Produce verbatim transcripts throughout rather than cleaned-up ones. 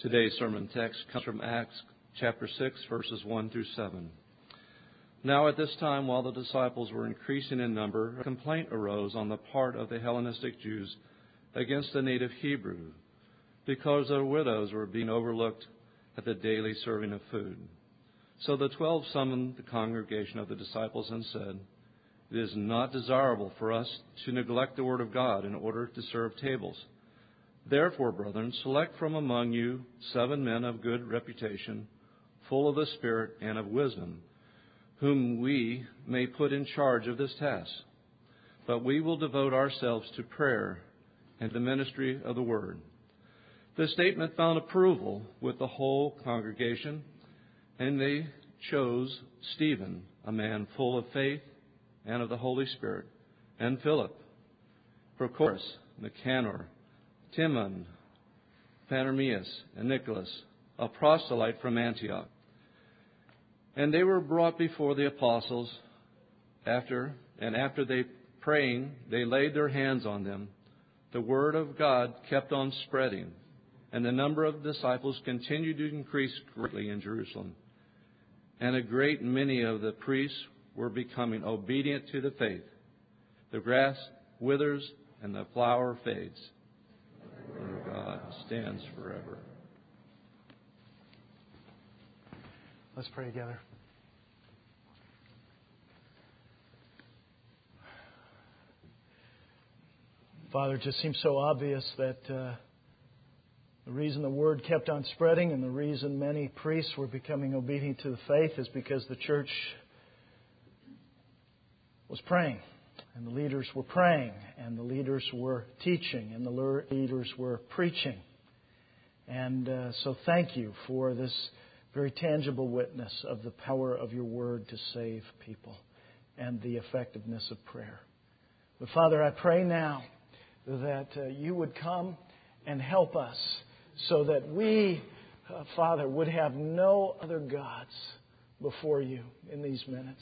Today's sermon text comes from Acts chapter six, verses one through seven. Now at this time, while the disciples were increasing in number, a complaint arose on the part of the Hellenistic Jews against the native Hebrew, because their widows were being overlooked at the daily serving of food. So the twelve summoned the congregation of the disciples and said, "It is not desirable for us to neglect the word of God in order to serve tables. Therefore, brethren, select from among you seven men of good reputation, full of the Spirit and of wisdom, whom we may put in charge of this task. But we will devote ourselves to prayer and the ministry of the word." This statement found approval with the whole congregation, and they chose Stephen, a man full of faith and of the Holy Spirit, and Philip, Prochorus, Nicanor, Timon, Phanermius, and Nicholas, a proselyte from Antioch. And they were brought before the apostles after, and after they praying, they laid their hands on them. The word of God kept on spreading, and the number of disciples continued to increase greatly in Jerusalem. And a great many of the priests were becoming obedient to the faith. The grass withers and the flower fades. The word of God stands forever. Let's pray together. Father, it just seems so obvious that uh, the reason the word kept on spreading and the reason many priests were becoming obedient to the faith is because the church was praying, and the leaders were praying, and the leaders were teaching, and the leaders were preaching. And uh, so thank you for this very tangible witness of the power of your word to save people and the effectiveness of prayer. But Father, I pray now that uh, you would come and help us so that we, uh, Father, would have no other gods before you in these minutes.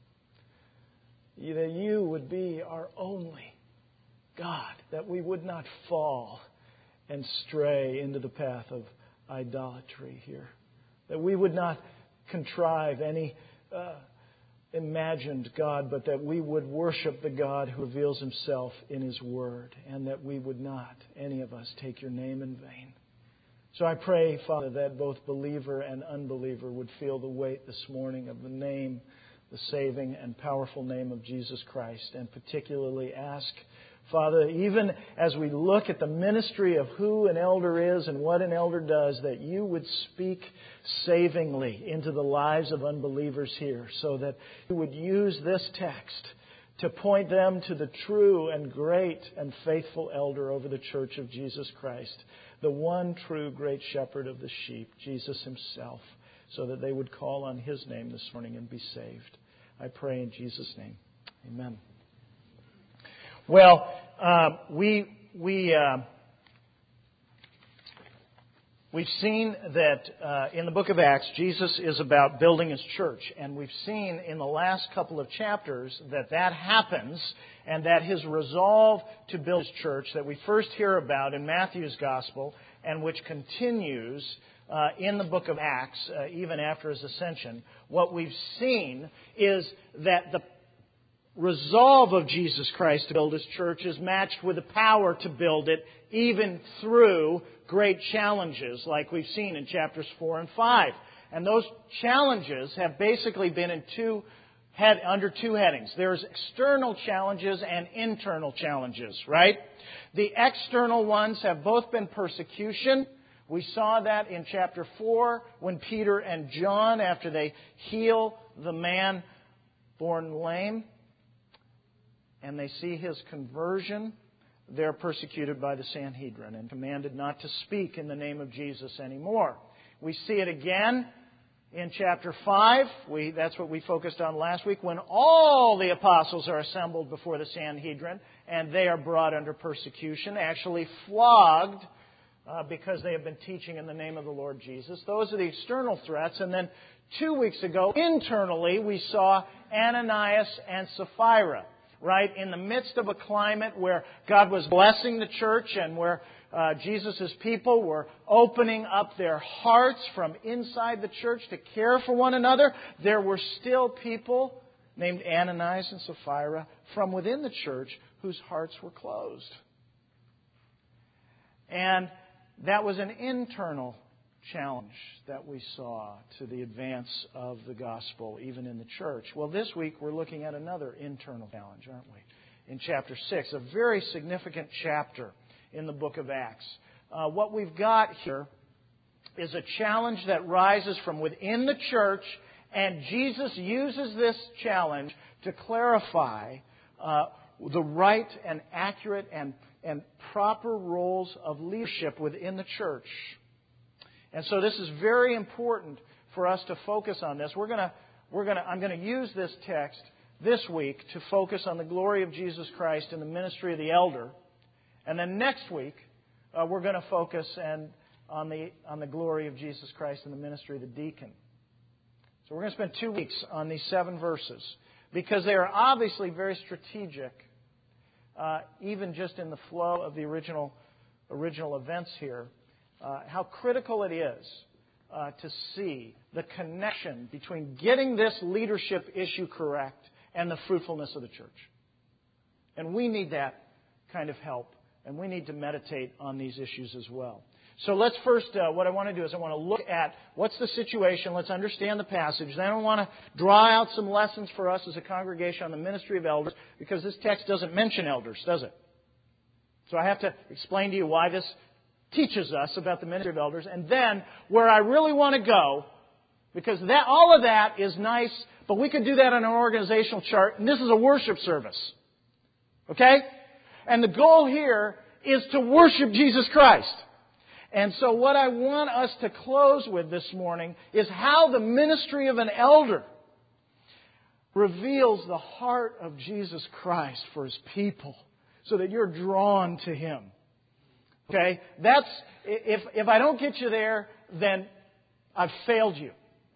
That you would be our only God, that we would not fall and stray into the path of idolatry here. That we would not contrive any uh, imagined God, but that we would worship the God who reveals Himself in His Word, and that we would not, any of us, take your name in vain. So I pray, Father, that both believer and unbeliever would feel the weight this morning of the name, the saving and powerful name of Jesus Christ, and particularly ask, Father, even as we look at the ministry of who an elder is and what an elder does, that you would speak savingly into the lives of unbelievers here, so that you would use this text to point them to the true and great and faithful elder over the church of Jesus Christ, the one true great shepherd of the sheep, Jesus Himself, so that they would call on His name this morning and be saved. I pray in Jesus' name. Amen. Well, uh, we we uh, we've seen that uh, in the book of Acts, Jesus is about building His church, and we've seen in the last couple of chapters that that happens, and that His resolve to build His church that we first hear about in Matthew's Gospel, and which continues Uh, in the book of Acts, uh, even after His ascension, what we've seen is that the resolve of Jesus Christ to build His church is matched with the power to build it, even through great challenges, like we've seen in chapters four and five. And those challenges have basically been in two head under two headings. There's external challenges and internal challenges, right? The external ones have both been persecution. We saw that in chapter four when Peter and John, after they heal the man born lame and they see his conversion, they're persecuted by the Sanhedrin and commanded not to speak in the name of Jesus anymore. We see it again in chapter five. We, that's what we focused on last week, when all the apostles are assembled before the Sanhedrin and they are brought under persecution, actually flogged, Uh, because they have been teaching in the name of the Lord Jesus. Those are the external threats. And then two weeks ago, internally, we saw Ananias and Sapphira, right? In the midst of a climate where God was blessing the church and where uh, Jesus' people were opening up their hearts from inside the church to care for one another, there were still people named Ananias and Sapphira from within the church whose hearts were closed. And that was an internal challenge that we saw to the advance of the gospel, even in the church. Well, this week we're looking at another internal challenge, aren't we? In chapter six, a very significant chapter in the book of Acts. Uh, what we've got here is a challenge that rises from within the church, and Jesus uses this challenge to clarify uh, the right and accurate and, and proper roles of leadership within the church. And so this is very important for us to focus on this. We're going to, we're going to, I'm going to use this text this week to focus on the glory of Jesus Christ and the ministry of the elder. And then next week, uh, we're going to focus and, on, the, on the glory of Jesus Christ and the ministry of the deacon. So we're going to spend two weeks on these seven verses because they are obviously very strategic, uh, even just in the flow of the original, original events here. Uh, how critical it is uh, to see the connection between getting this leadership issue correct and the fruitfulness of the church. And we need that kind of help, and we need to meditate on these issues as well. So let's first, uh, what I want to do is I want to look at what's the situation. Let's understand the passage. Then I want to draw out some lessons for us as a congregation on the ministry of elders, because this text doesn't mention elders, does it? So I have to explain to you why this teaches us about the ministry of elders. And then, where I really want to go, because that all of that is nice, but we could do that on an organizational chart, and this is a worship service. Okay? And the goal here is to worship Jesus Christ. And so what I want us to close with this morning is how the ministry of an elder reveals the heart of Jesus Christ for His people, so that you're drawn to Him. Okay? That's, if, if I don't get you there, then I've failed you.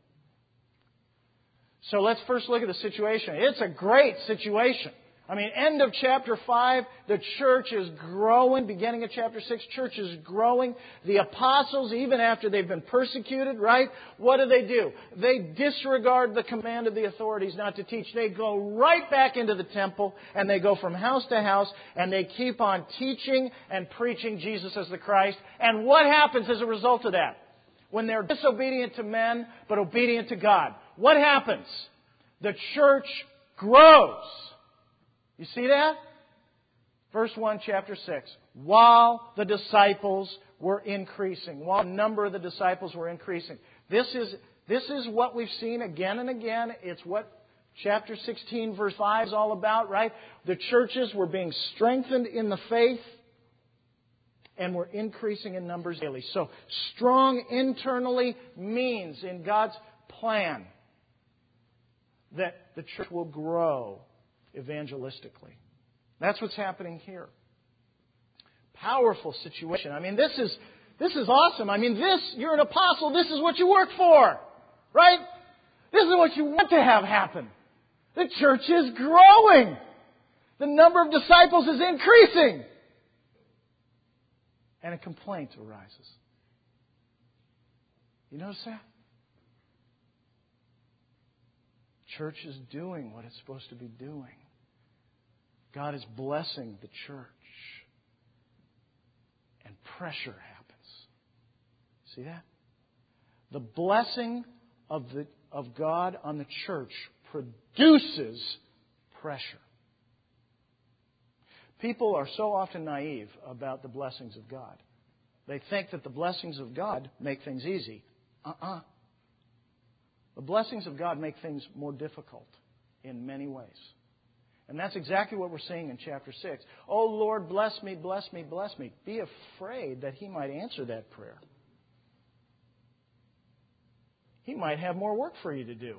So let's first look at the situation. It's a great situation. I mean, end of chapter five, the church is growing. Beginning of chapter six, church is growing. The apostles, even after they've been persecuted, right? What do they do? They disregard the command of the authorities not to teach. They go right back into the temple, and they go from house to house, and they keep on teaching and preaching Jesus as the Christ. And what happens as a result of that? When they're disobedient to men, but obedient to God, what happens? The church grows. You see that? Verse one, chapter six. While the disciples were increasing, while the number of the disciples were increasing. This is, this is what we've seen again and again. It's what chapter sixteen, verse five is all about, right? The churches were being strengthened in the faith and were increasing in numbers daily. So strong internally means, in God's plan, that the church will grow evangelistically. That's what's happening here. Powerful situation. I mean, this is this is awesome. I mean, this, you're an apostle, this is what you work for. Right? This is what you want to have happen. The church is growing. The number of disciples is increasing. And a complaint arises. You notice that? Church is doing what it's supposed to be doing. God is blessing the church. And pressure happens. See that? The blessing of the of God on the church produces pressure. People are so often naive about the blessings of God. They think that the blessings of God make things easy. Uh-uh. The blessings of God make things more difficult in many ways. And that's exactly what we're seeing in chapter six. Oh, Lord, bless me, bless me, bless me. Be afraid that He might answer that prayer. He might have more work for you to do.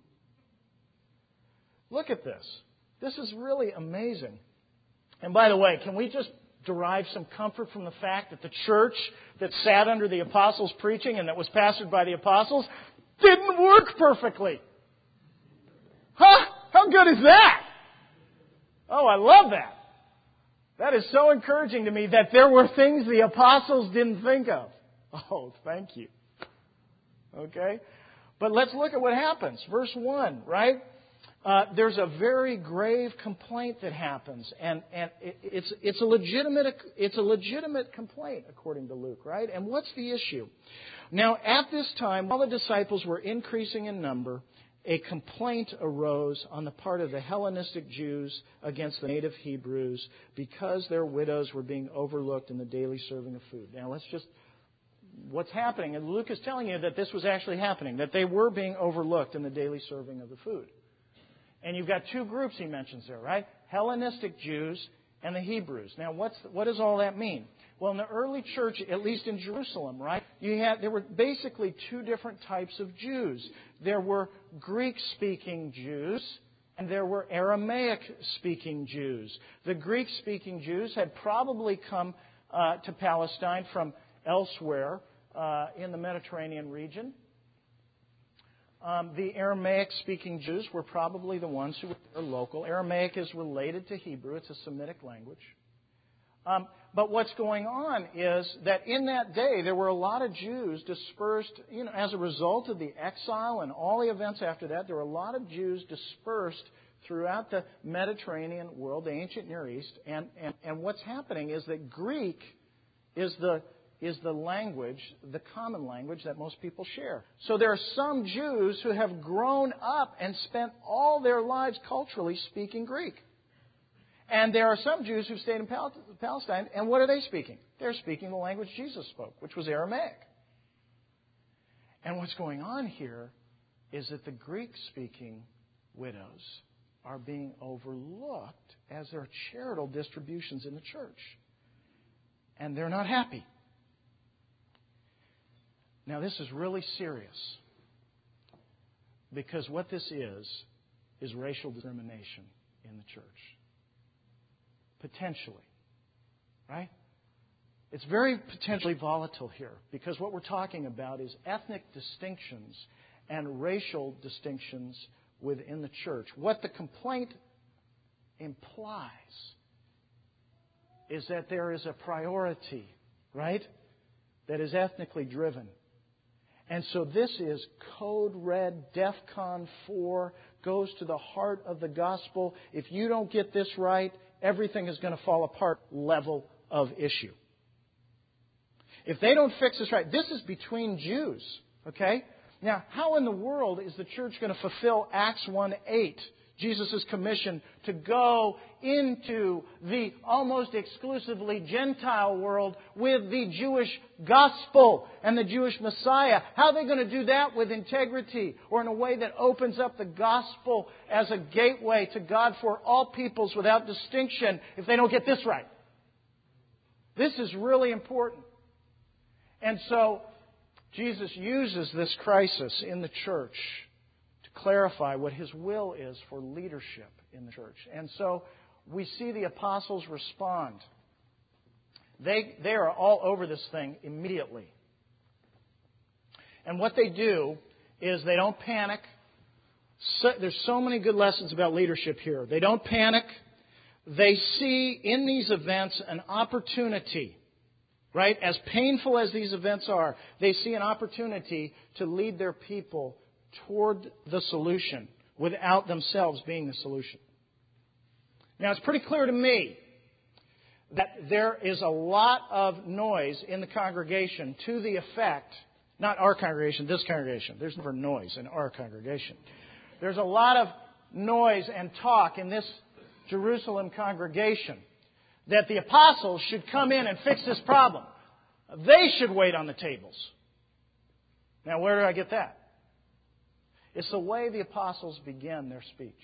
Look at this. This is really amazing. And by the way, can we just derive some comfort from the fact that the church that sat under the apostles' preaching and that was pastored by the apostles didn't work perfectly? Huh? How good is that? Oh, I love that. That is so encouraging to me that there were things the apostles didn't think of. Oh, thank you. Okay? But let's look at what happens. Verse one, right? Uh, there's a very grave complaint that happens, and, and it, it's, it's, a legitimate, it's a legitimate complaint, according to Luke, right? And what's the issue? Now, at this time, while the disciples were increasing in number, a complaint arose on the part of the Hellenistic Jews against the native Hebrews because their widows were being overlooked in the daily serving of food. Now, let's just... What's happening? And Luke is telling you that this was actually happening, that they were being overlooked in the daily serving of the food. And you've got two groups he mentions there, right? Hellenistic Jews and the Hebrews. Now, what's, what does all that mean? Well, in the early church, at least in Jerusalem, right, you had, there were basically two different types of Jews. There were Greek-speaking Jews, and there were Aramaic-speaking Jews. The Greek-speaking Jews had probably come uh, to Palestine from elsewhere uh, in the Mediterranean region. Um, the Aramaic-speaking Jews were probably the ones who were local. Aramaic is related to Hebrew. It's a Semitic language. Um, but what's going on is that in that day, there were a lot of Jews dispersed, you know, as a result of the exile and all the events after that, there were a lot of Jews dispersed throughout the Mediterranean world, the ancient Near East. And, and, and what's happening is that Greek is the is the language, the common language that most people share. So there are some Jews who have grown up and spent all their lives culturally speaking Greek. And there are some Jews who've stayed in Palestine, and what are they speaking? They're speaking the language Jesus spoke, which was Aramaic. And what's going on here is that the Greek-speaking widows are being overlooked as there are charitable distributions in the church. And they're not happy. Now, this is really serious, because what this is, is racial discrimination in the church. Potentially. Right? It's very potentially volatile here, because what we're talking about is ethnic distinctions and racial distinctions within the church. What the complaint implies is that there is a priority, right, that is ethnically driven. And so this is code red, DEFCON four, goes to the heart of the gospel. If you don't get this right, everything is going to fall apart level of issue. If they don't fix this right, this is between Jews, okay? Now, how in the world is the church going to fulfill Acts one eight, Jesus' commission to go into the almost exclusively Gentile world with the Jewish gospel and the Jewish Messiah? How are they going to do that with integrity or in a way that opens up the gospel as a gateway to God for all peoples without distinction if they don't get this right? This is really important. And so Jesus uses this crisis in the church to clarify what His will is for leadership in the church. And so we see the apostles respond. They, they are all over this thing immediately. And what they do is they don't panic. So, there's so many good lessons about leadership here. They don't panic. They see in these events an opportunity. Right? As painful as these events are, they see an opportunity to lead their people toward the solution without themselves being the solution. Now, it's pretty clear to me that there is a lot of noise in the congregation to the effect, not our congregation, this congregation. There's never noise in our congregation. There's a lot of noise and talk in this Jerusalem congregation that the apostles should come in and fix this problem. They should wait on the tables. Now, where do I get that? It's the way the apostles begin their speech.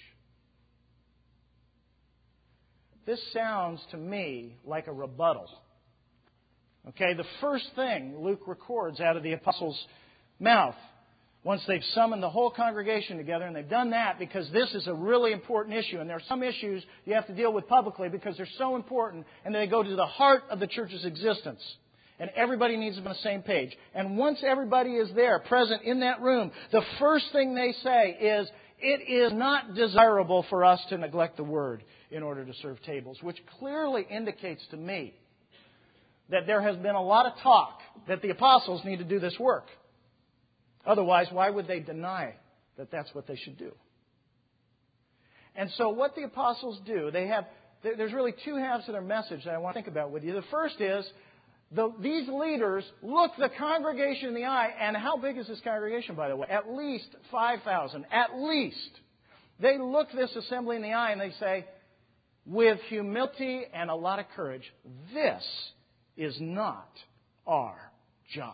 This sounds to me like a rebuttal. Okay, the first thing Luke records out of the apostles' mouth, once they've summoned the whole congregation together, and they've done that because this is a really important issue, and there are some issues you have to deal with publicly because they're so important, and they go to the heart of the church's existence. And everybody needs to be on the same page. And once everybody is there, present in that room, the first thing they say is, it is not desirable for us to neglect the Word in order to serve tables, which clearly indicates to me that there has been a lot of talk that the apostles need to do this work. Otherwise, why would they deny that that's what they should do? And so what the apostles do, they have, there's really two halves to their message that I want to think about with you. The first is, the, these leaders look the congregation in the eye, and how big is this congregation, by the way? At least five thousand. At least. They look this assembly in the eye and they say, with humility and a lot of courage, this is not our job.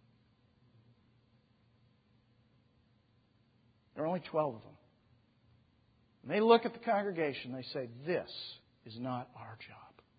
There are only twelve of them. And they look at the congregation and they say, this is not our job.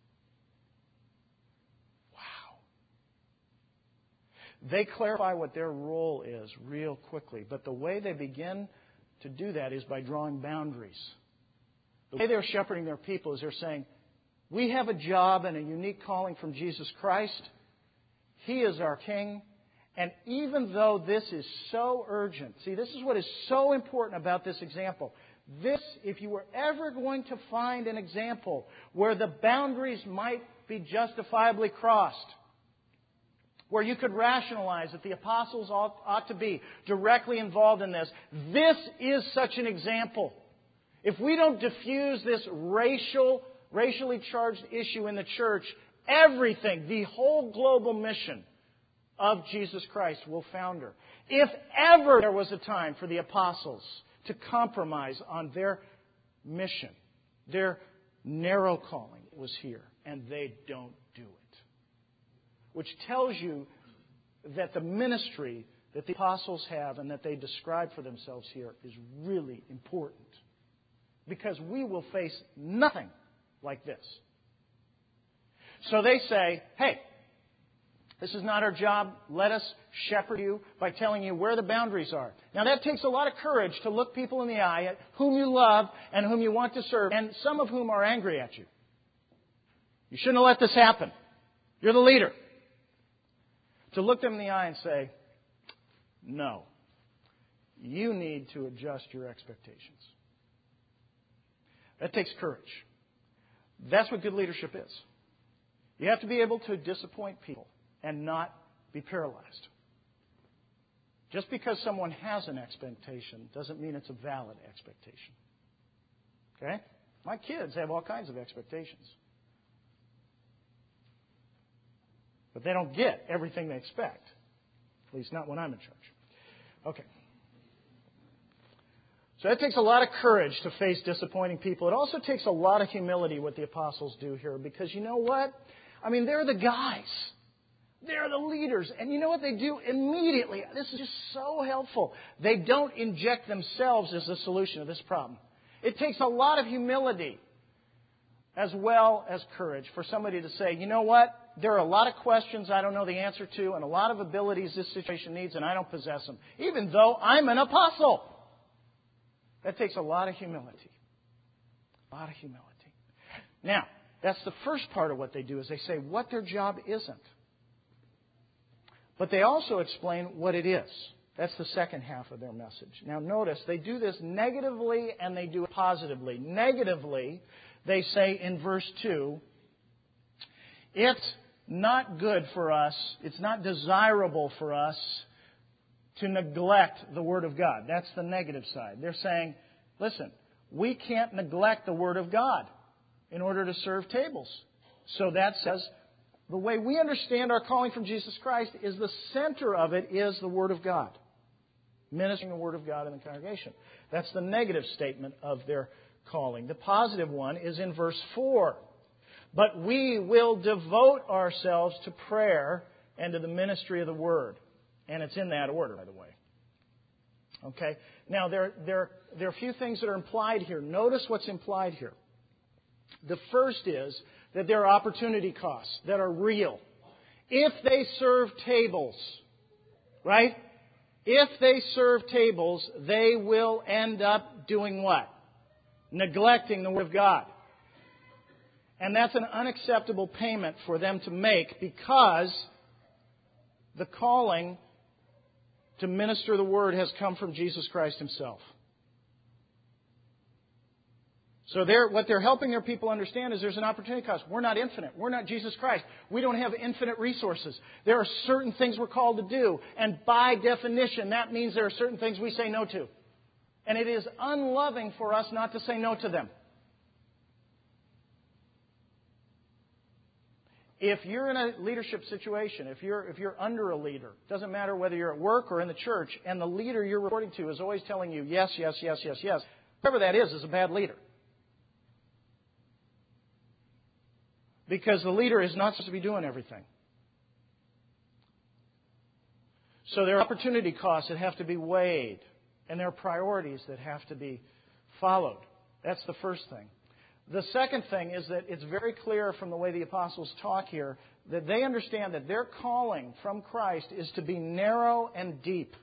They clarify what their role is real quickly. But the way they begin to do that is by drawing boundaries. The way they're shepherding their people is they're saying, we have a job and a unique calling from Jesus Christ. He is our King. And even though this is so urgent, see, this is what is so important about this example. This, if you were ever going to find an example where the boundaries might be justifiably crossed, where you could rationalize that the apostles ought, ought to be directly involved in this, this is such an example. If we don't diffuse this racial, racially charged issue in the church, everything, the whole global mission of Jesus Christ will founder. If ever there was a time for the apostles to compromise on their mission, their narrow calling, it was here. And they don't do it. Which tells you that the ministry that the apostles have and that they describe for themselves here is really important. Because we will face nothing like this. So they say, hey, this is not our job. Let us shepherd you by telling you where the boundaries are. Now that takes a lot of courage to look people in the eye at whom you love and whom you want to serve, and some of whom are angry at you. You shouldn't have let this happen. You're the leader. To look them in the eye and say, no, you need to adjust your expectations. That takes courage. That's what good leadership is. You have to be able to disappoint people and not be paralyzed. Just because someone has an expectation doesn't mean it's a valid expectation. Okay? My kids have all kinds of expectations. But they don't get everything they expect. At least not when I'm in charge. Okay. So it takes a lot of courage to face disappointing people. It also takes a lot of humility what the apostles do here. Because you know what? I mean, they're the guys. They're the leaders. And you know what they do immediately? This is just so helpful. They don't inject themselves as the solution to this problem. It takes a lot of humility as well as courage for somebody to say, you know what? There are a lot of questions I don't know the answer to and a lot of abilities this situation needs and I don't possess them, even though I'm an apostle. That takes a lot of humility. A lot of humility. Now, that's the first part of what they do is they say what their job isn't. But they also explain what it is. That's the second half of their message. Now notice, they do this negatively and they do it positively. Negatively, they say in verse two, it's not good for us, it's not desirable for us to neglect the Word of God. That's the negative side. They're saying, listen, we can't neglect the Word of God in order to serve tables. So that says, the way we understand our calling from Jesus Christ is the center of it is the Word of God. Ministering the Word of God in the congregation. That's the negative statement of their calling. The positive one is in verse four. But we will devote ourselves to prayer and to the ministry of the Word. And it's in that order, by the way. Okay? Now, there, there, there are a few things that are implied here. Notice what's implied here. The first is that there are opportunity costs that are real. If they serve tables, right? If they serve tables, they will end up doing what? Neglecting the Word of God. And that's an unacceptable payment for them to make because the calling to minister the Word has come from Jesus Christ Himself. So they're, what they're helping their people understand is there's an opportunity cost. We're not infinite. We're not Jesus Christ. We don't have infinite resources. There are certain things we're called to do. And by definition, that means there are certain things we say no to. And it is unloving for us not to say no to them. If you're in a leadership situation, if you're, if you're under a leader, doesn't matter whether you're at work or in the church, and the leader you're reporting to is always telling you yes, yes, yes, yes, yes, whoever that is is a bad leader. Because the leader is not supposed to be doing everything. So there are opportunity costs that have to be weighed. And there are priorities that have to be followed. That's the first thing. The second thing is that it's very clear from the way the apostles talk here that they understand that their calling from Christ is to be narrow and deep.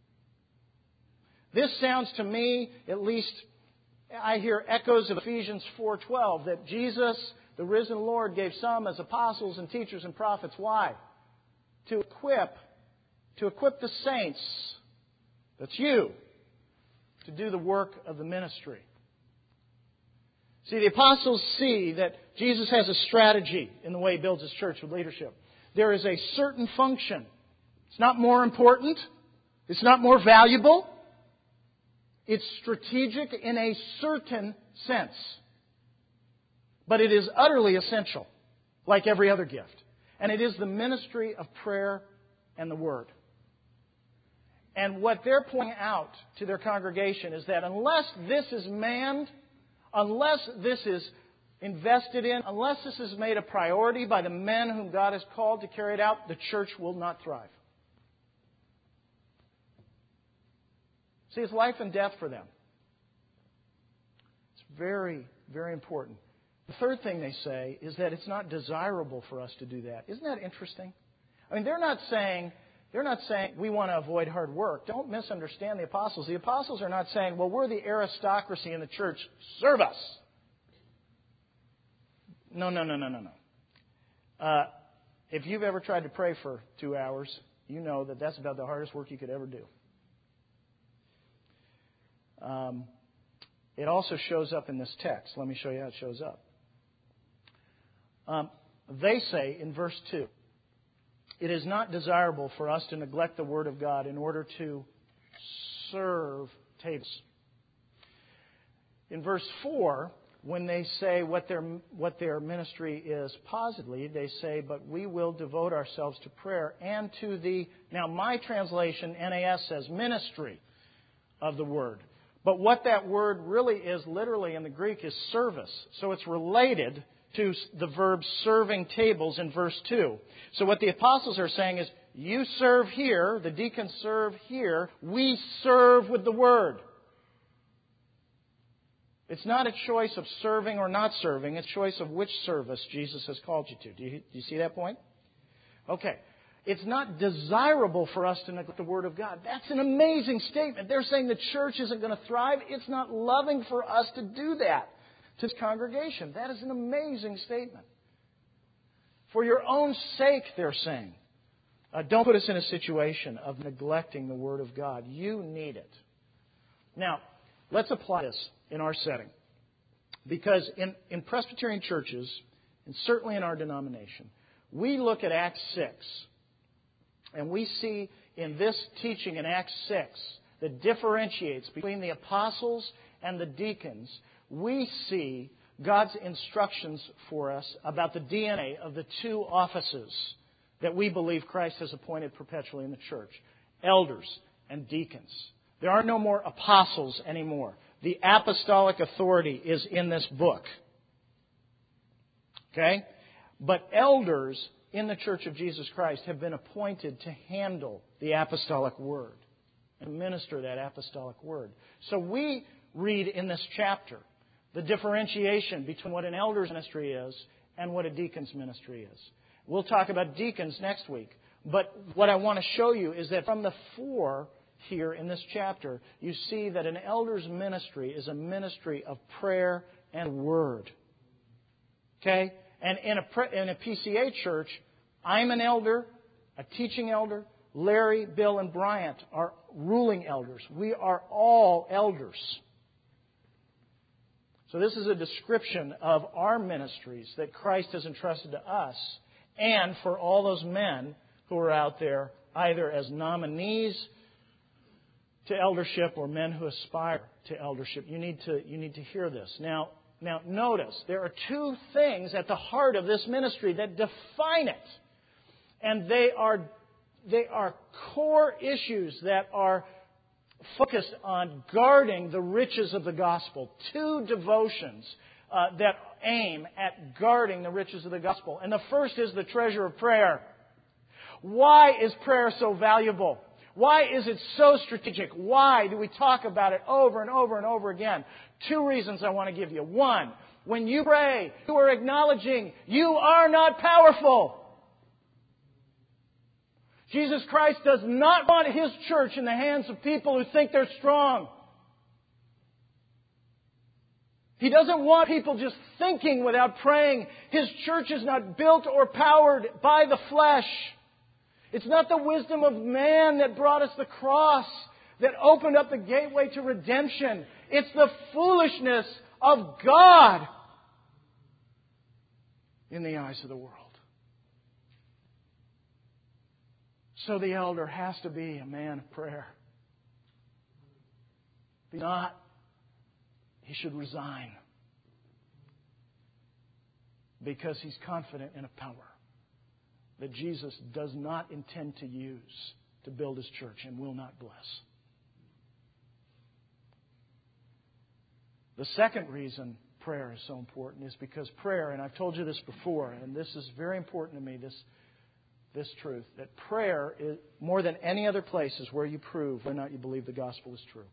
This sounds to me, at least, I hear echoes of Ephesians four twelve, that Jesus, the risen Lord, gave some as apostles and teachers and prophets. Why? To equip, to equip the saints, that's you, to do the work of the ministry. See, the apostles see that Jesus has a strategy in the way He builds His church with leadership. There is a certain function. It's not more important. It's not more valuable. It's strategic in a certain sense. But it is utterly essential, like every other gift. And it is the ministry of prayer and the Word. And what they're pointing out to their congregation is that unless this is manned, unless this is invested in, unless this is made a priority by the men whom God has called to carry it out, the church will not thrive. See, it's life and death for them. It's very, very important. The third thing they say is that it's not desirable for us to do that. Isn't that interesting? I mean, they're not saying, they're not saying we want to avoid hard work. Don't misunderstand the apostles. The apostles are not saying, well, we're the aristocracy in the church. Serve us. No, no, no, no, no, no. Uh, if you've ever tried to pray for two hours, you know that that's about the hardest work you could ever do. Um, it also shows up in this text. Let me show you how it shows up. Um, they say in verse two, it is not desirable for us to neglect the Word of God in order to serve tables. In verse four, when they say what their what their ministry is positively, they say, but we will devote ourselves to prayer and to the, now my translation, N A S says, ministry of the Word. But what that word really is literally in the Greek is service. So it's related to the verb serving tables in verse two. So what the apostles are saying is, you serve here, the deacons serve here, we serve with the Word. It's not a choice of serving or not serving. It's a choice of which service Jesus has called you to. Do you, do you see that point? Okay. It's not desirable for us to neglect the Word of God. That's an amazing statement. They're saying the church isn't going to thrive. It's not loving for us to do that to this congregation. That is an amazing statement. For your own sake, they're saying, uh, don't put us in a situation of neglecting the Word of God. You need it. Now, let's apply this in our setting. Because in, in Presbyterian churches, and certainly in our denomination, we look at Acts six, and we see in this teaching in Acts six that differentiates between the apostles and the deacons, we see God's instructions for us about the D N A of the two offices that we believe Christ has appointed perpetually in the church, elders and deacons. There are no more apostles anymore. The apostolic authority is in this book. Okay? But elders in the Church of Jesus Christ have been appointed to handle the apostolic word and minister that apostolic word. So we read in this chapter the differentiation between what an elder's ministry is and what a deacon's ministry is. We'll talk about deacons next week. But what I want to show you is that from the four here in this chapter, you see that an elder's ministry is a ministry of prayer and word. Okay? And in a, in a P C A church, I'm an elder, a teaching elder. Larry, Bill, and Bryant are ruling elders. We are all elders. So this is a description of our ministries that Christ has entrusted to us, and for all those men who are out there either as nominees to eldership or men who aspire to eldership. You need to, you need to hear this. Now, now notice, there are two things at the heart of this ministry that define it. And they are, they are core issues that are focused on guarding the riches of the gospel. Two devotions uh, that aim at guarding the riches of the gospel. And the first is the treasure of prayer. Why is prayer so valuable? Why is it so strategic? Why do we talk about it over and over and over again? Two reasons I want to give you. One, when you pray, you are acknowledging you are not powerful. Jesus Christ does not want His church in the hands of people who think they're strong. He doesn't want people just thinking without praying. His church is not built or powered by the flesh. It's not the wisdom of man that brought us the cross, that opened up the gateway to redemption. It's the foolishness of God in the eyes of the world. So the elder has to be a man of prayer. If not, he should resign. Because he's confident in a power that Jesus does not intend to use to build His church and will not bless. The second reason prayer is so important is because prayer, and I've told you this before, and this is very important to me, this, this truth, that prayer, is more than any other place, is where you prove whether or not you believe the gospel is true.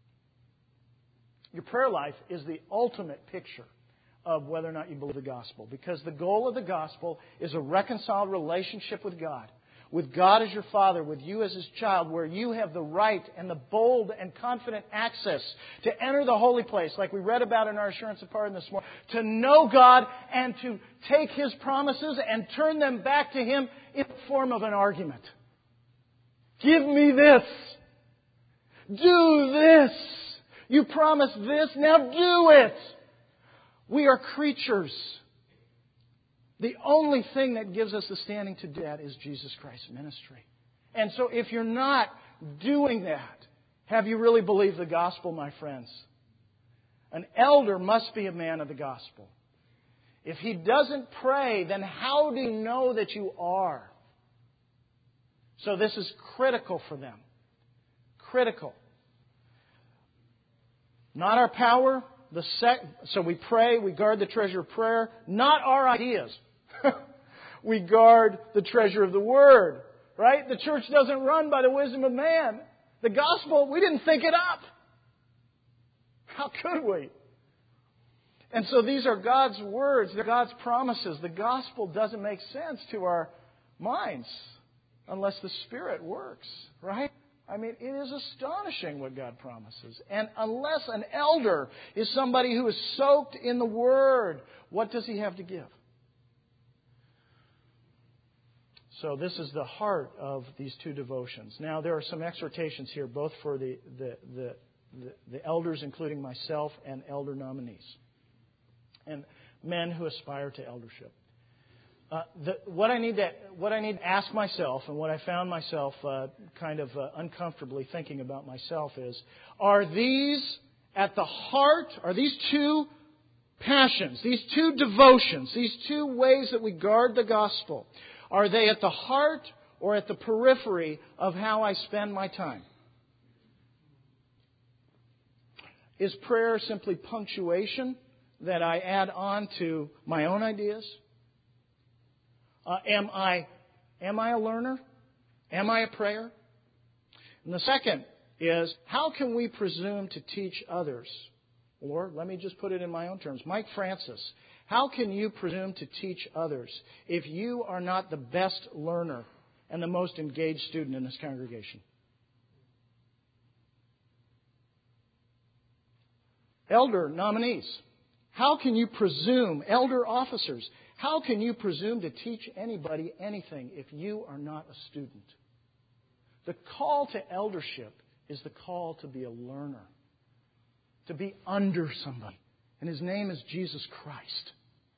Your prayer life is the ultimate picture of whether or not you believe the gospel. Because the goal of the gospel is a reconciled relationship with God. With God as your Father, with you as His child, where you have the right and the bold and confident access to enter the holy place, like we read about in our assurance of pardon this morning, to know God and to take His promises and turn them back to Him in the form of an argument. Give me this. Do this. You promised this, now do it. We are creatures. The only thing that gives us the standing to do that is Jesus Christ's ministry. And so if you're not doing that, have you really believed the gospel, my friends? An elder must be a man of the gospel. If he doesn't pray, then how do you know that you are? So this is critical for them. Critical. Not our power. The sec- so we pray, we guard the treasure of prayer, not our ideas. We guard the treasure of the Word, right? The church doesn't run by the wisdom of man. The gospel, we didn't think it up. How could we? And so these are God's words, they're God's promises. The gospel doesn't make sense to our minds unless the Spirit works, right? I mean, it is astonishing what God promises. And unless an elder is somebody who is soaked in the Word, what does he have to give? So this is the heart of these two devotions. Now, there are some exhortations here, both for the, the, the, the, the elders, including myself, and elder nominees, and men who aspire to eldership. Uh, the, what I need to what I need to ask myself, and what I found myself uh, kind of uh, uncomfortably thinking about myself is: are these at the heart? Are these two passions, these two devotions, these two ways that we guard the gospel? Are they at the heart or at the periphery of how I spend my time? Is prayer simply punctuation that I add on to my own ideas? Uh, am I am I a learner? Am I a prayer? And the second is, how can we presume to teach others? Or, let me just put it in my own terms. Mike Francis, how can you presume to teach others if you are not the best learner and the most engaged student in this congregation? Elder nominees, how can you presume, elder officers, how can you presume to teach anybody anything if you are not a student? The call to eldership is the call to be a learner, to be under somebody, And His name is Jesus Christ.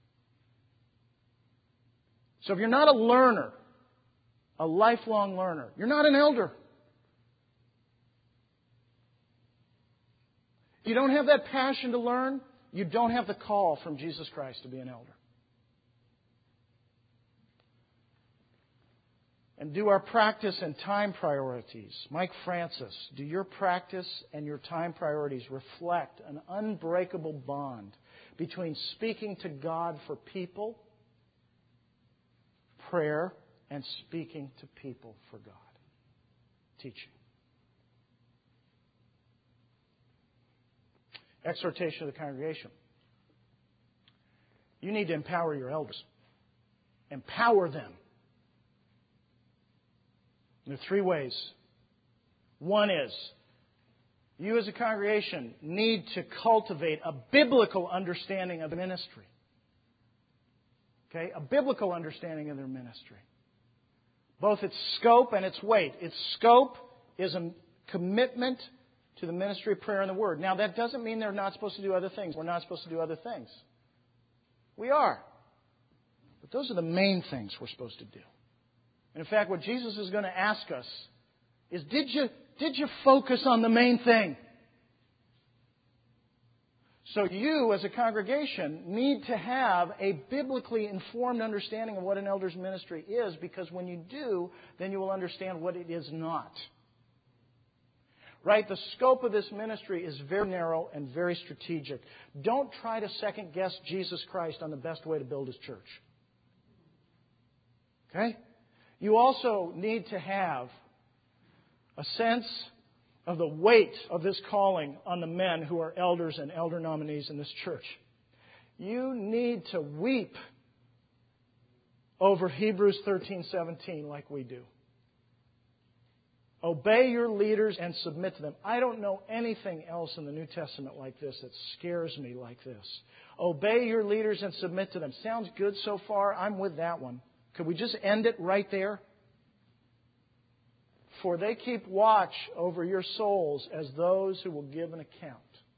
So if you're not a learner, a lifelong learner, you're not an elder. If you don't have that passion to learn, you don't have the call from Jesus Christ to be an elder. And do our practice and time priorities. Mike Francis, do your practice and your time priorities reflect an unbreakable bond between speaking to God for people, prayer, and speaking to people for God, teaching? Exhortation of the congregation. You need to empower your elders. Empower them. There are three ways. One is, you as a congregation need to cultivate a biblical understanding of the ministry. Okay? A biblical understanding of their ministry. Both its scope and its weight. Its scope is a commitment to the ministry of prayer and the Word. Now, that doesn't mean they're not supposed to do other things. We're not supposed to do other things. We are. But those are the main things we're supposed to do. And in fact, what Jesus is going to ask us is, did you, did you focus on the main thing? So you, as a congregation, need to have a biblically informed understanding of what an elder's ministry is, because when you do, then you will understand what it is not. Right? The scope of this ministry is very narrow and very strategic. Don't try to second guess Jesus Christ on the best way to build His church. Okay? You also need to have a sense of the weight of this calling on the men who are elders and elder nominees in this church. You need to weep over Hebrews thirteen seventeen like we do. Obey your leaders and submit to them. I don't know anything else in the New Testament like this that scares me like this. Obey your leaders and submit to them. Sounds good so far? I'm with that one. Could we just end it right there? For they keep watch over your souls as those who will give an account.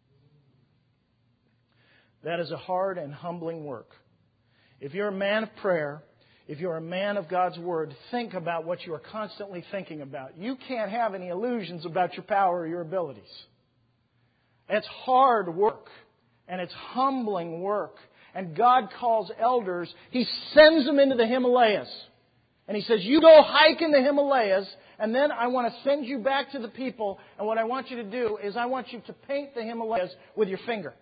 That is a hard and humbling work. If you're a man of prayer, if you're a man of God's Word, think about what you are constantly thinking about. You can't have any illusions about your power or your abilities. It's hard work, and it's humbling work. And God calls elders, He sends them into the Himalayas. And He says, you go hike in the Himalayas, and then I want to send you back to the people, and what I want you to do is I want you to paint the Himalayas with your finger.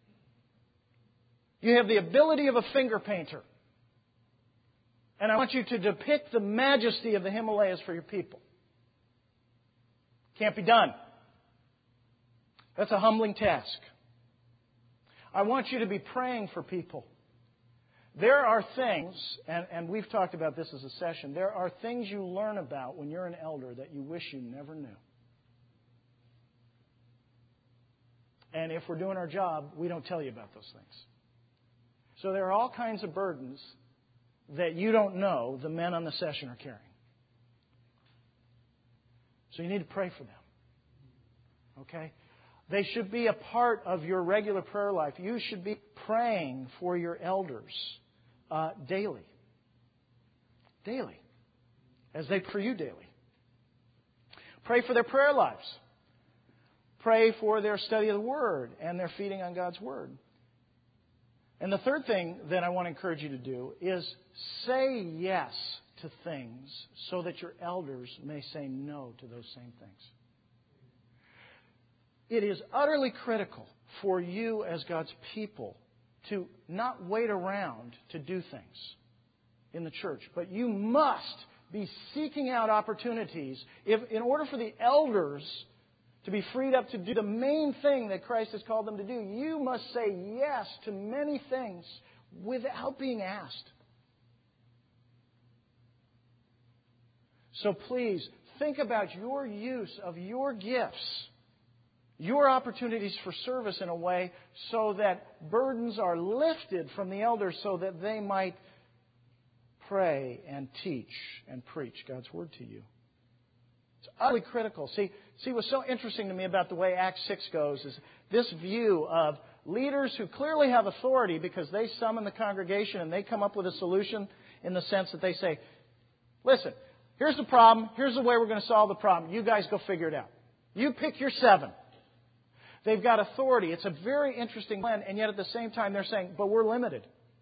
You have the ability of a finger painter. And I want you to depict the majesty of the Himalayas for your people. Can't be done. That's a humbling task. I want you to be praying for people. There are things, and, and we've talked about this as a session, there are things you learn about when you're an elder that you wish you never knew. And if we're doing our job, we don't tell you about those things. So there are all kinds of burdens that you don't know the men on the session are carrying. So you need to pray for them. Okay? They should be a part of your regular prayer life. You should be praying for your elders uh, daily. Daily. As they pray for you daily. Pray for their prayer lives. Pray for their study of the Word and their feeding on God's Word. And the third thing that I want to encourage you to do is say yes to things so that your elders may say no to those same things. It is utterly critical for you as God's people to not wait around to do things in the church, but you must be seeking out opportunities. If, in order for the elders to be freed up to do the main thing that Christ has called them to do, you must say yes to many things without being asked. So please, think about your use of your gifts, your opportunities for service in a way so that burdens are lifted from the elders so that they might pray and teach and preach God's Word to you. It's utterly critical. See, see, what's so interesting to me about the way Acts six goes is this view of leaders who clearly have authority because they summon the congregation and they come up with a solution in the sense that they say, listen, here's the problem. Here's the way we're going to solve the problem. You guys go figure it out. You pick your seven. They've got authority. It's a very interesting blend, and yet at the same time they're saying, but we're limited.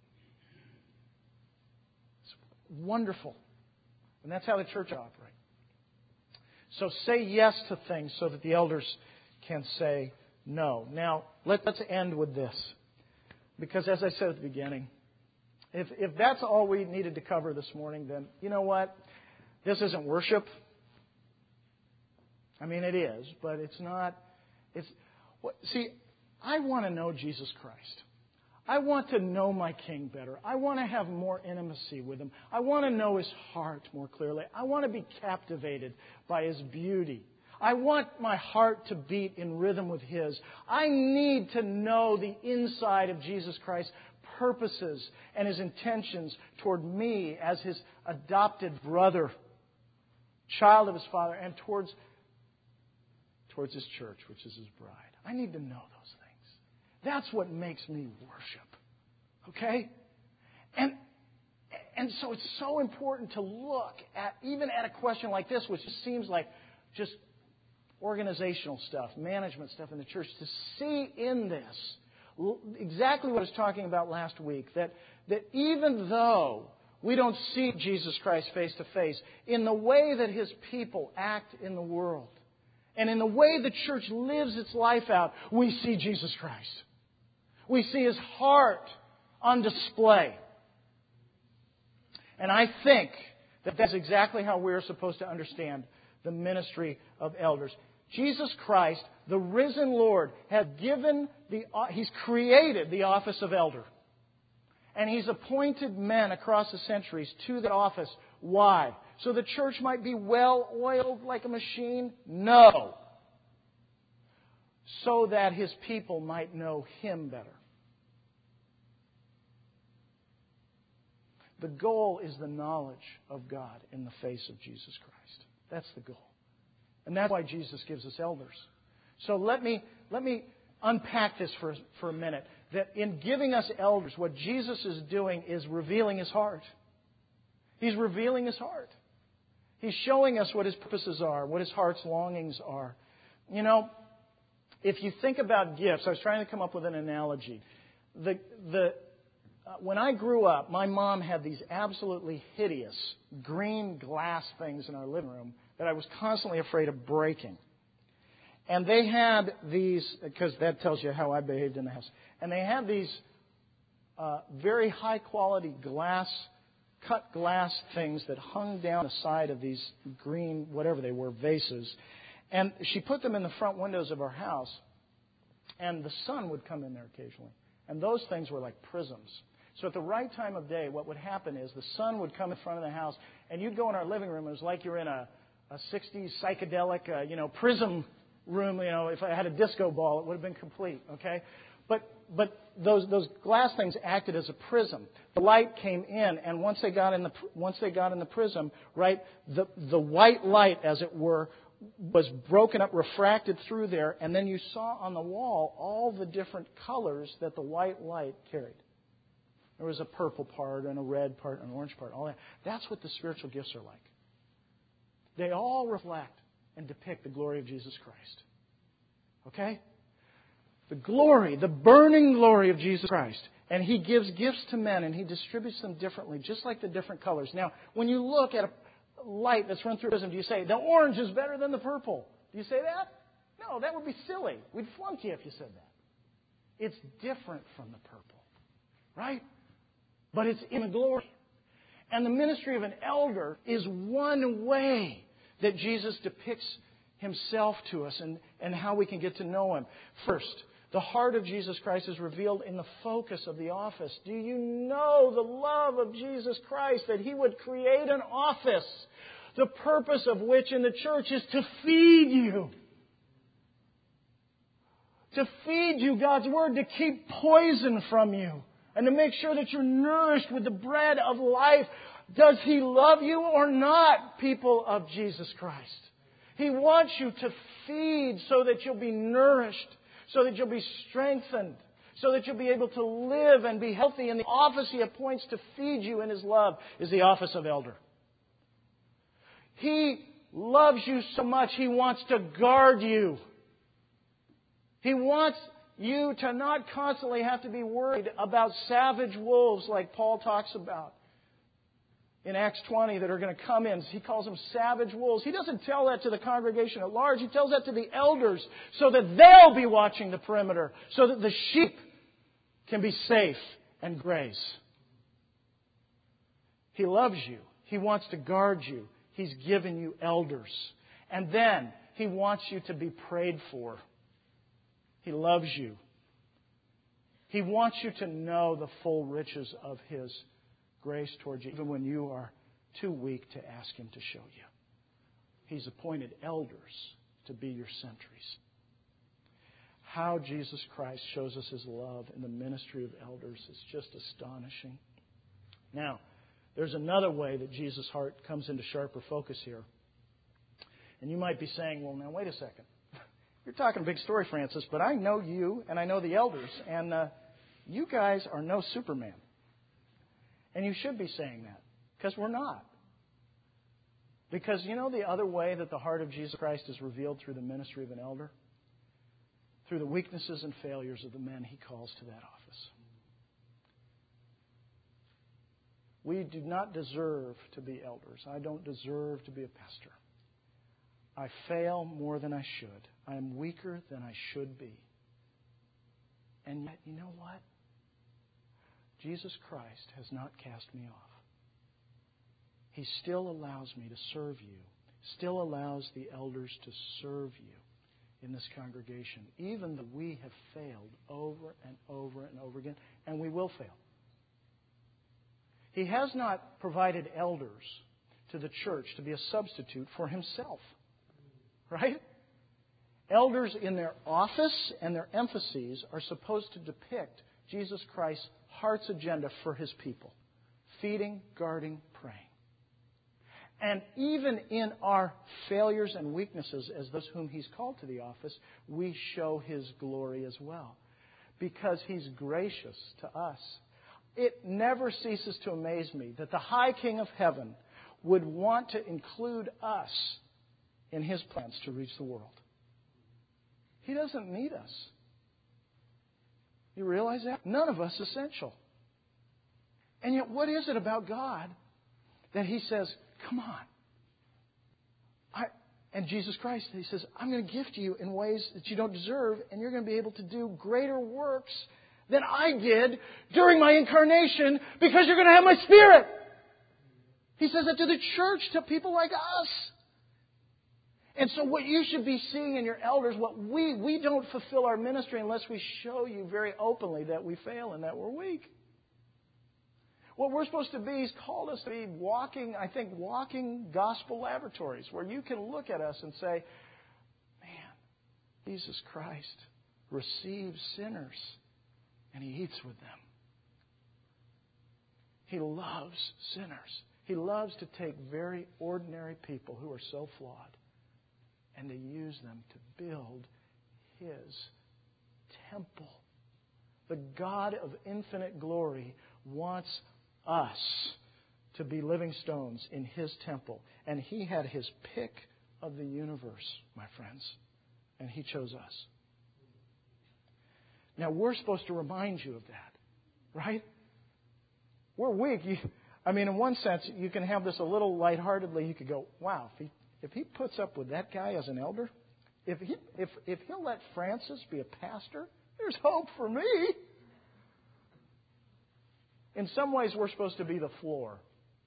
It's wonderful. And that's how the church operates. So say yes to things so that the elders can say no. Now, let, let's end with this. Because as I said at the beginning, if, if that's all we needed to cover this morning, then you know what? This isn't worship. I mean, it is, but it's not. It's see, I want to know Jesus Christ. I want to know my King better. I want to have more intimacy with Him. I want to know His heart more clearly. I want to be captivated by His beauty. I want my heart to beat in rhythm with His. I need to know the inside of Jesus Christ's purposes and His intentions toward me as His adopted brother, child of His Father, and towards, towards His church, which is His bride. I need to know those things. That's what makes me worship. Okay? And and so it's so important to look at, even at a question like this, which seems like just organizational stuff, management stuff in the church, to see in this exactly what I was talking about last week, that, that even though we don't see Jesus Christ face to face, in the way that His people act in the world, and in the way the church lives its life out, we see Jesus Christ. We see His heart on display. And I think that that's exactly how we're supposed to understand the ministry of elders. Jesus Christ, the risen Lord, has given the, He's created the office of elder. And He's appointed men across the centuries to that office. Why? So the church might be well-oiled like a machine? No. So that His people might know Him better. The goal is the knowledge of God in the face of Jesus Christ. That's the goal. And that's why Jesus gives us elders. So let me, let me unpack this for, for a minute. That in giving us elders, what Jesus is doing is revealing His heart. He's revealing His heart. He's showing us what His purposes are, what His heart's longings are. You know, if you think about gifts, I was trying to come up with an analogy. The, the, uh, when I grew up, my mom had these absolutely hideous green glass things in our living room that I was constantly afraid of breaking. And they had these, because that tells you how I behaved in the house. And they had these uh, very high quality glass, cut glass things that hung down the side of these green, whatever they were, vases. And she put them in the front windows of our house. And the sun would come in there occasionally. And those things were like prisms. So at the right time of day, what would happen is the sun would come in front of the house. And you'd go in our living room. It was like you're in a, a sixties psychedelic, uh, you know, prism room. You know, if I had a disco ball, it would have been complete. Okay? But but those those glass things acted as a prism. The light came in, and once they got in the once they got in the prism, right, the the white light, as it were, was broken up, refracted through there, and then you saw on the wall all the different colors that the white light carried. There was a purple part and a red part and an orange part. All that. That's what the spiritual gifts are like. They all reflect and depict the glory of Jesus Christ. Okay? The glory, the burning glory of Jesus Christ. And He gives gifts to men and He distributes them differently, just like the different colors. Now, when you look at a light that's run through a prism, do you say, the orange is better than the purple? Do you say that? No, that would be silly. We'd flunk you if you said that. It's different from the purple. Right? But it's in the glory. And the ministry of an elder is one way that Jesus depicts Himself to us and, and how we can get to know Him. First, the heart of Jesus Christ is revealed in the focus of the office. Do you know the love of Jesus Christ, that He would create an office, the purpose of which in the church is to feed you? To feed you God's Word, to keep poison from you, and to make sure that you're nourished with the bread of life. Does He love you or not, people of Jesus Christ? He wants you to feed so that you'll be nourished, so that you'll be strengthened, so that you'll be able to live and be healthy. And the office He appoints to feed you in His love is the office of elder. He loves you so much, He wants to guard you. He wants you to not constantly have to be worried about savage wolves like Paul talks about in Acts twenty that are going to come in. He calls them savage wolves. He doesn't tell that to the congregation at large. He tells that to the elders so that they'll be watching the perimeter, so that the sheep can be safe and graze. He loves you. He wants to guard you. He's given you elders. And then He wants you to be prayed for. He loves you. He wants you to know the full riches of His grace towards you, even when you are too weak to ask Him to show you. He's appointed elders to be your sentries. How Jesus Christ shows us His love in the ministry of elders is just astonishing. Now, there's another way that Jesus' heart comes into sharper focus here. And you might be saying, well, now, wait a second. You're talking a big story, Francis, but I know you and I know the elders, and uh, you guys are no Superman. And you should be saying that, because we're not. Because you know the other way that the heart of Jesus Christ is revealed through the ministry of an elder? Through the weaknesses and failures of the men He calls to that office. We do not deserve to be elders. I don't deserve to be a pastor. I fail more than I should. I am weaker than I should be. And yet, you know what? Jesus Christ has not cast me off. He still allows me to serve you, still allows the elders to serve you in this congregation, even though we have failed over and over and over again, and we will fail. He has not provided elders to the church to be a substitute for Himself. Right? Elders in their office and their emphases are supposed to depict Jesus Christ's heart's agenda for His people. Feeding, guarding, praying. And even in our failures and weaknesses as those whom He's called to the office, we show His glory as well. Because He's gracious to us. It never ceases to amaze me that the High King of Heaven would want to include us in His plans to reach the world. He doesn't need us. You realize that? None of us essential. And yet, what is it about God that He says, come on. I, and Jesus Christ, He says, I'm going to gift you in ways that you don't deserve, and you're going to be able to do greater works than I did during my incarnation because you're going to have my Spirit. He says that to the church, to people like us. And so what you should be seeing in your elders, what we, we don't fulfill our ministry unless we show you very openly that we fail and that we're weak. What we're supposed to be, He's called us to be walking, I think, walking gospel laboratories where you can look at us and say, man, Jesus Christ receives sinners and He eats with them. He loves sinners. He loves to take very ordinary people who are so flawed and to use them to build His temple. The God of infinite glory wants us to be living stones in His temple. And He had His pick of the universe, my friends. And He chose us. Now, we're supposed to remind you of that, right? We're weak. You, I mean, in one sense, you can have this a little lightheartedly. You could go, wow, if he, if he puts up with that guy as an elder, if, he, if, if he'll let Francis be a pastor, there's hope for me. In some ways, we're supposed to be the floor.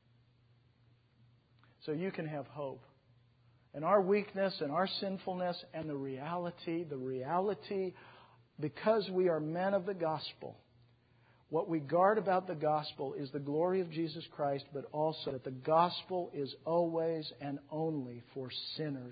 So you can have hope. And our weakness and our sinfulness and the reality, the reality, because we are men of the gospel, what we guard about the gospel is the glory of Jesus Christ, but also that the gospel is always and only for sinners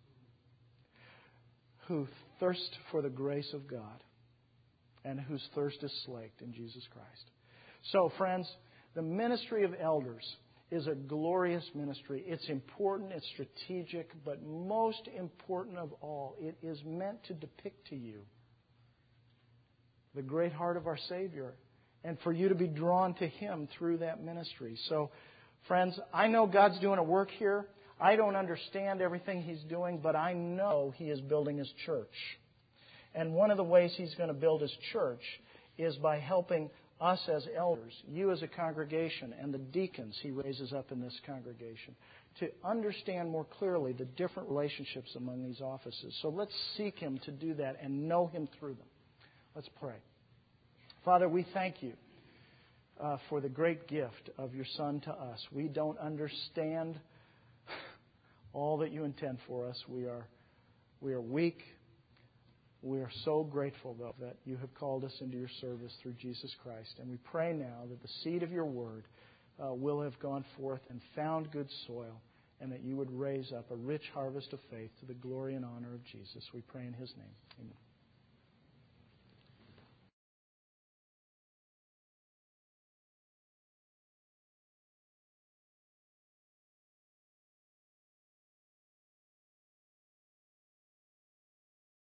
who thirst for the grace of God and whose thirst is slaked in Jesus Christ. So, friends, the ministry of elders is a glorious ministry. It's important, it's strategic, but most important of all, it is meant to depict to you the great heart of our Savior, and for you to be drawn to Him through that ministry. So, friends, I know God's doing a work here. I don't understand everything He's doing, but I know He is building His church. And one of the ways He's going to build His church is by helping us as elders, you as a congregation, and the deacons He raises up in this congregation, to understand more clearly the different relationships among these offices. So let's seek Him to do that and know Him through them. Let's pray. Father, we thank You uh, for the great gift of Your Son to us. We don't understand all that You intend for us. We are, we are weak. We are so grateful, though, that You have called us into Your service through Jesus Christ. And we pray now that the seed of Your Word uh, will have gone forth and found good soil, and that You would raise up a rich harvest of faith to the glory and honor of Jesus. We pray in His name. Amen.